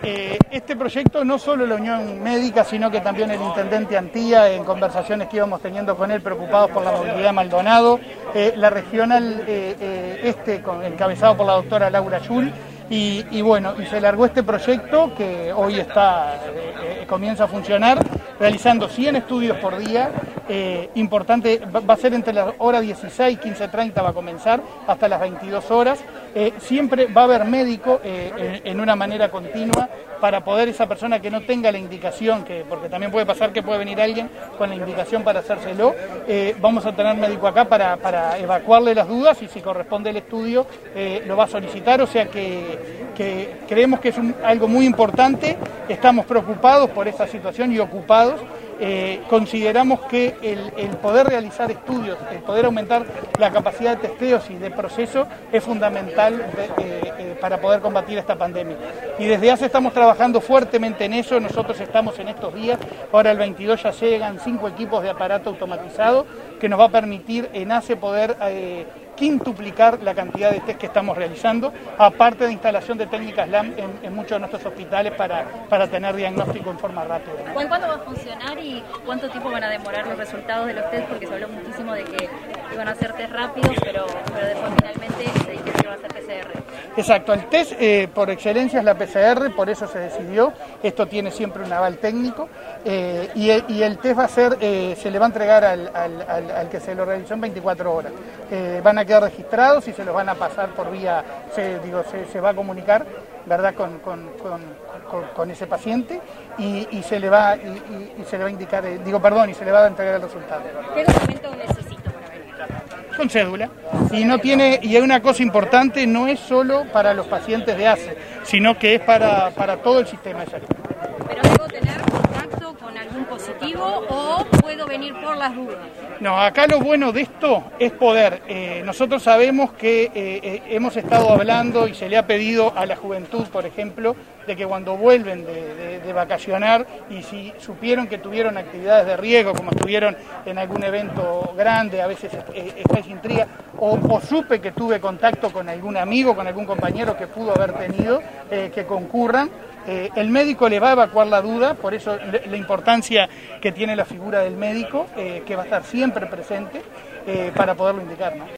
Este proyecto no solo la Unión Médica, sino que también el intendente Antía, en conversaciones que íbamos teniendo con él, preocupados por la movilidad de Maldonado, la regional encabezado por la doctora Laura Yull, y bueno, y se largó este proyecto que hoy comienza a funcionar, realizando 100 estudios por día. Importante, va a ser entre las horas 16, 15:30 va a comenzar, hasta las 22 horas. Siempre va a haber médico en una manera continua para poder esa persona que no tenga la indicación, porque también puede pasar que puede venir alguien con la indicación para hacérselo, vamos a tener médico acá para evacuarle las dudas y si corresponde el estudio lo va a solicitar, o sea que creemos que es algo muy importante, estamos preocupados por esta situación y ocupados. Consideramos que el poder realizar estudios, el poder aumentar la capacidad de testeos y de proceso es fundamental para poder combatir esta pandemia. Y desde hace estamos trabajando fuertemente en eso, nosotros estamos en estos días, ahora el 22 ya llegan 5 equipos de aparato automatizado que nos va a permitir en ACE poder quintuplicar la cantidad de test que estamos realizando, aparte de instalación de técnicas LAM en muchos de nuestros hospitales para tener diagnóstico en forma rápida, ¿no? ¿Cuándo va a funcionar y cuánto tiempo van a demorar los resultados de los test? Porque se habló muchísimo de que iban a hacer test rápidos, pero después finalmente se dijo que iba a ser PCR. Exacto, el test por excelencia es la PCR, por eso se decidió, esto tiene siempre un aval técnico, y el test va a ser, se le va a entregar al que se lo realizó en 24 horas. Van a quedar registrados y se los van a pasar por vía, se va a comunicar, ¿verdad?, con ese paciente y se le va a indicar, y se le va a entregar el resultado. ¿Qué documento necesito para venir? Con cédula. Y hay una cosa importante, no es solo para los pacientes de ACE, sino que es para todo el sistema de salud. ¿Pero debo tener contacto con algún positivo o puedo venir por las dudas? No, acá lo bueno de esto es poder, nosotros sabemos que hemos estado hablando y se le ha pedido a la juventud, por ejemplo, de que cuando vuelven de vacacionar y si supieron que tuvieron actividades de riesgo, como estuvieron en algún evento grande, a veces está esa intriga, o supe que tuve contacto con algún amigo, con algún compañero que pudo haber tenido, que concurran. El médico le va a evacuar la duda, por eso la importancia que tiene la figura del médico, que va a estar siempre presente para poderlo indicar, ¿no?